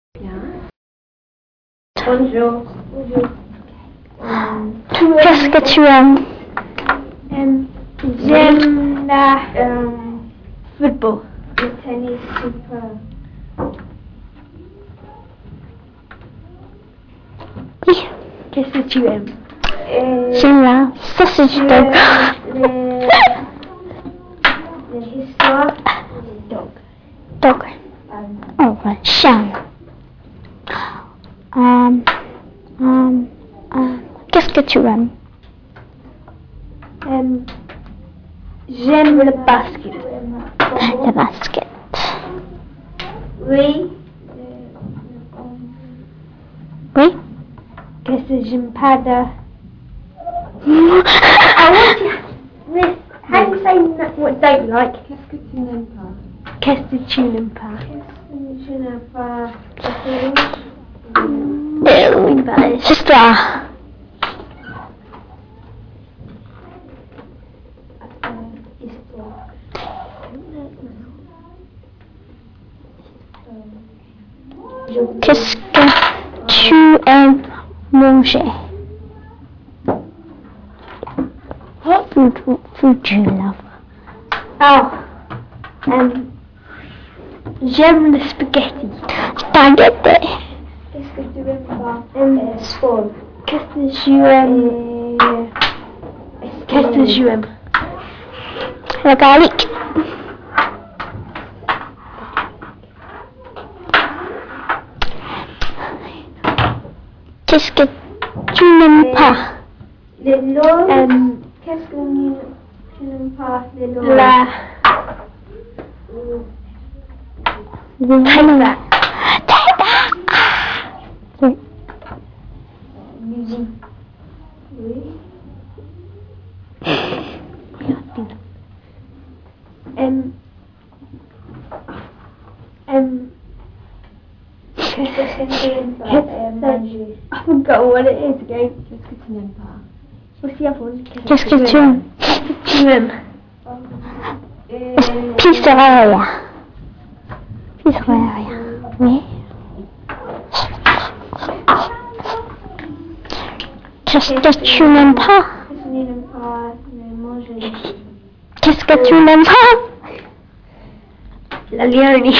Bonjour. Qu'est-ce que tu aimes? J'aime la football. Le tennis super. Oui. Qu'est-ce que tu aimes? J'aime la sausage dog. L'histoire. Dog. Dog. Oh, ouais. Chien. Qu'est-ce que tu aimes? J'aime le basket. Le basket. Oui. Oui? Qu'est-ce que j'aime pas de... How do you say what don't you like? Qu'est-ce que tu n'aimes pas? Qu'est-ce que tu n'aimes pas? Qu'est-ce que tu n'aimes pas? Oui, bah, c'est ça. Histoire. Qu'est-ce que tu aimes manger? What food do you love? Oh, j'aime le spaghetti. Spaghetti. Qu'est-ce que tu aimes pas? Sport. Qu'est-ce que tu aimes? Qu'est-ce que tu aimes? Le garlic. Qu'est-ce que tu n'aimes pas? Les loges. Qu'est-ce que tu n'aimes pas? Les loges. La. Take that. Oui. Musique. Oui. Qu'est-ce que tu n'aimes pas manger? I forgot what it is again. Qu'est-ce que tu n'aimes pas? What's the other one? Qu'est-ce que tu aimes? Qu'est-ce que tu aimes? Pizzeria. Pizzeria. Oui. Qu'est-ce que tu n'aimes pas? Qu'est-ce que tu n'aimes pas manger? Qu'est-ce que tu n'aimes pas? La lione.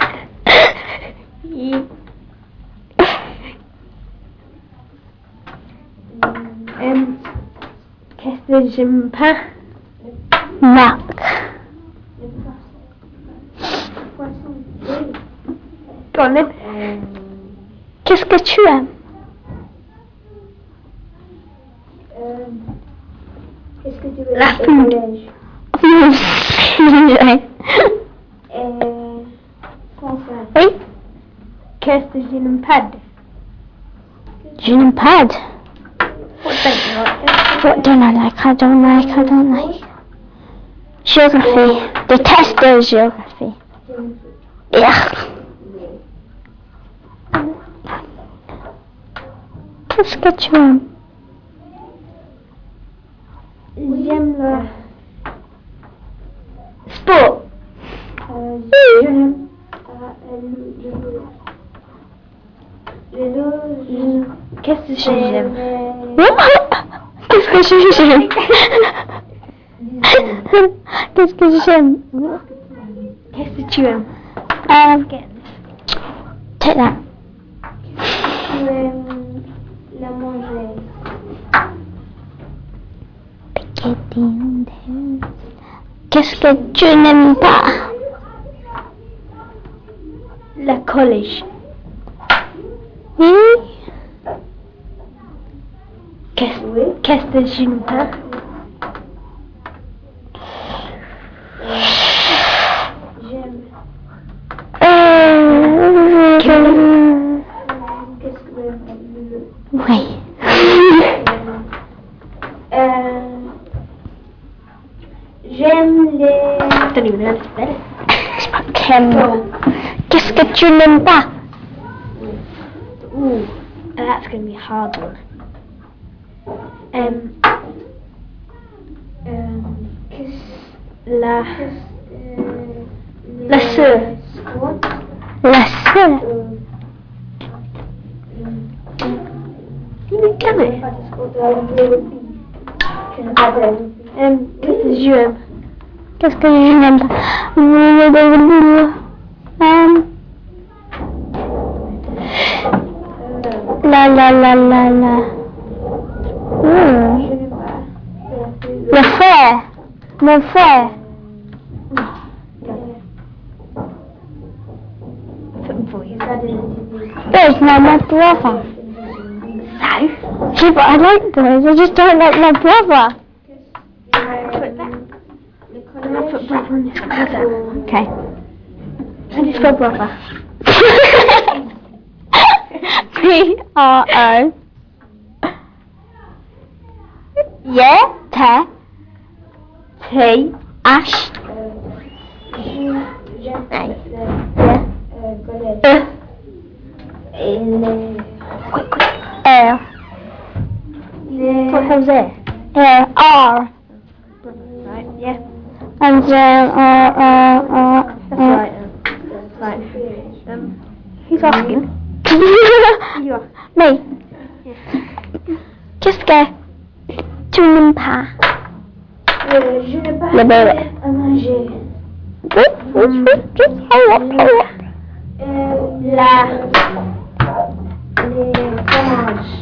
Qu'est-ce que j'aime pas? Marc. Qu'est-ce que tu aimes? Qu'est-ce que tu veux? La food. Oui. Qu'est-ce que je n'aime pas? Je n'aime pas. What don't you like? What don't I don't like? Geography. Déteste géographie. Yeah. Qu'est-ce que tu aimes? J'aime le sport. Qu'est-ce que j'aime? Qu'est-ce que j'aime? Qu'est-ce que j'aime? Qu'est-ce que tu aimes? Take that. Tu aimes la manger? Qu'est-ce que tu n'aimes pas? La collège. Oui. Qu'est-ce que je n'aime pas? J'aime. Qu'est-ce que Oui. J'aime les... I don't even know how to spell it. C'est pas Ken. Qu'est-ce que tu n'aimes pas? Ooh, that's going to be a hard one. La sœur. La sœur. Damn it. Qu'est-ce que j'aime? Qu'est-ce que je n'aime pas? La la la la la. Le frère. Mon frère. There's not my brother. No. Yeah, but I like boys. I just don't like my brother. Put brother on this brother. Okay. How do you spell brother? P-R-O. Yeah, T. T. Ash. A. L. What the hell's there? R. Right, yeah. And then That's right. Right. Who's asking? You are. Me. Qu'est-ce que tu n'aimes pas? Je n'ai pas Le bébé. à manger. Just hurry up, hurry up. Les fromages.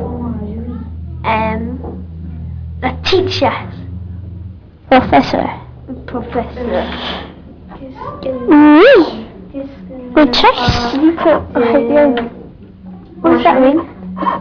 Oui. The teacher. Professor. Professor. Oui. Good choice. You put what does that mean?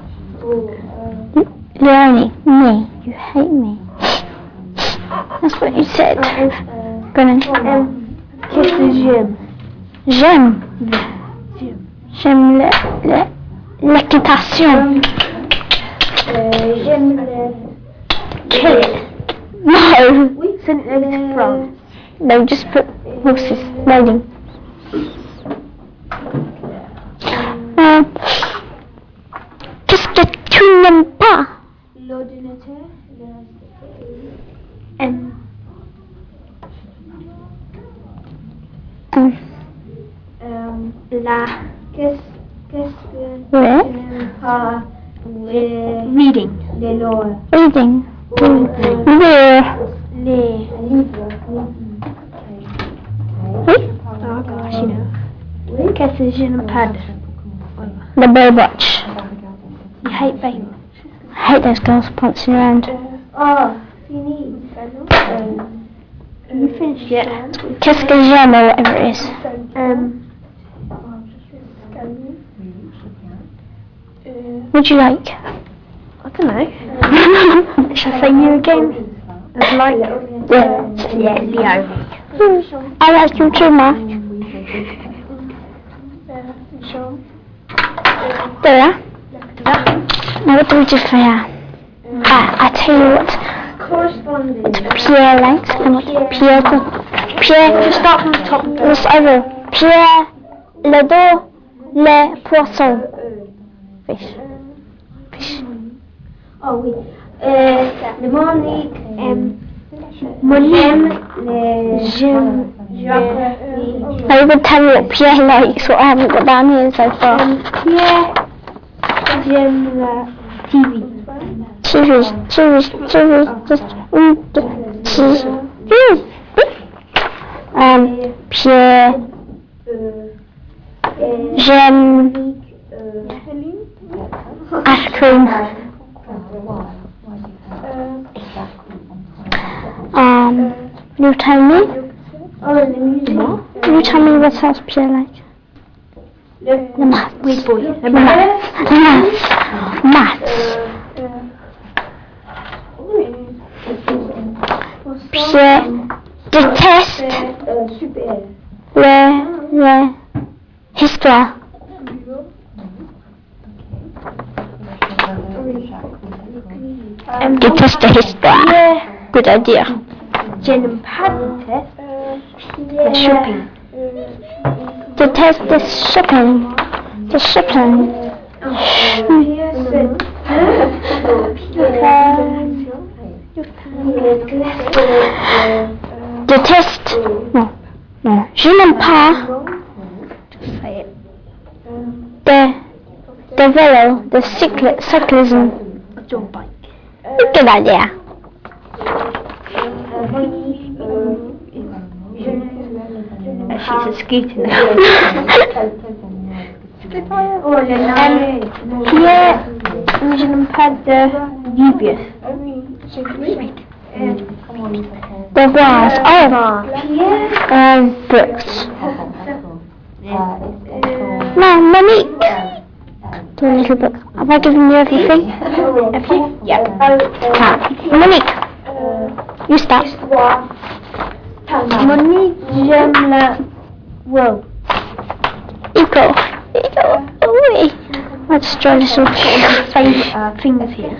Leonie, me. You hate me. That's what you said. Go on. Qu'est-ce que j'aime? J'aime. J'aime l'équitation. J'aime le... Kill it. No. Oui, c'est le France. No, just put horses. Loading. Qu'est-ce que tu n'aimes pas? L'ordinateur. La... Qu'est-ce que tu Ouais. n'aimes pas? Reading. Les lois. Reading. Lire. Les livres. Oui. Oh gosh, you know. Qu'est-ce que je n'aime pas? The Baywatch. You hate baby. I hate those girls prancing around. Oh, fini. You finished yet? Qu'est-ce que j'aime or whatever it is. Would you like? I don't know. Shall I say you again? I'd like. Yeah, Leo. I like you too much. There. Now what do we do for her? I tell you what Correspondence. Pierre likes and what Pierre Start from the top. it's over. Pierre le dos les poissons. Fish. Fish. Oh oui. Le Monique j'aime géographie. Now you can tell me what Pierre likes, what I haven't got down here so far. Pierre j'aime la TV. Pierre, j'aime ice cream. You tell me. Oh, the music. You tell me what else Pierre likes. The maths. Wait, boy. The maths. Maths. Pierre déteste le histoire. Déteste l'histoire. Good idea. J'aime pas le shopping. Déteste the shopping. The shopping. Déteste. Non. Non. Je n'aime pas. Just say it. The velo, the cyclism. Jump bike. Good idea. She's a skater now. Here, je n'aime pas de dubious. The vase. Oh. Brooks. No, Monique. Do a little book. Have I given you everything? Yeah. Monique, you start. Monique, j'aime la... Wow. Eco. Oui. Let's draw this one. Fingers here.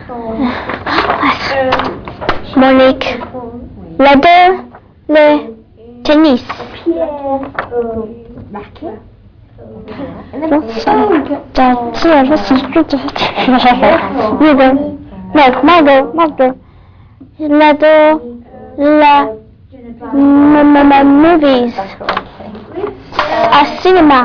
Monique. Le tennis. What's You go. No, Margot. Movies. Cinema.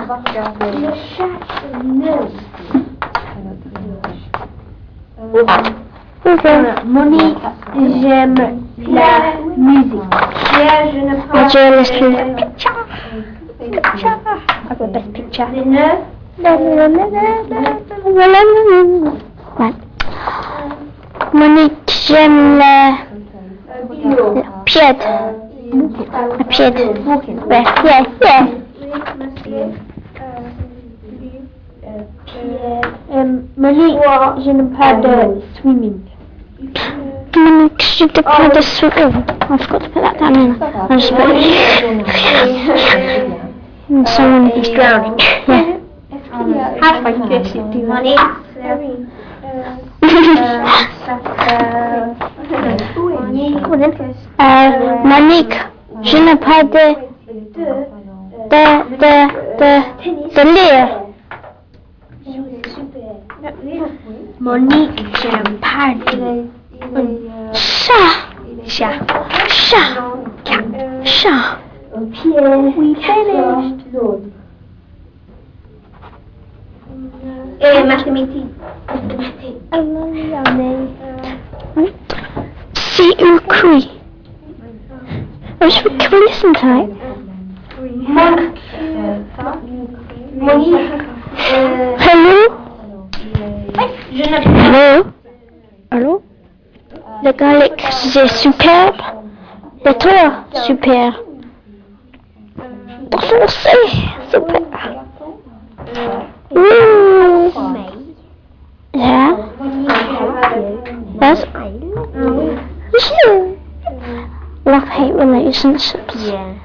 Monique, j'aime la musique. What's your little picture? I've got best picture. Right. Monique, j'aime le pied. Le pied. Ouais, yeah. Monique, je n'aime pas de swimming. Monique, je n'aime pas de swimming. I forgot to put that down in. I just put it. Someone is drowning. Yeah. Half I guess you do. Monique. Monique, je n'ai pas de lire. Monique, j'aime pas de Chat. We finished. Mathématiques. C'est écrit. Can we listen to it? Hello? Allô? Le garlic, c'est superbe. Le toit, super. Français, super. Yeah. That's love-hate relationships. Yeah.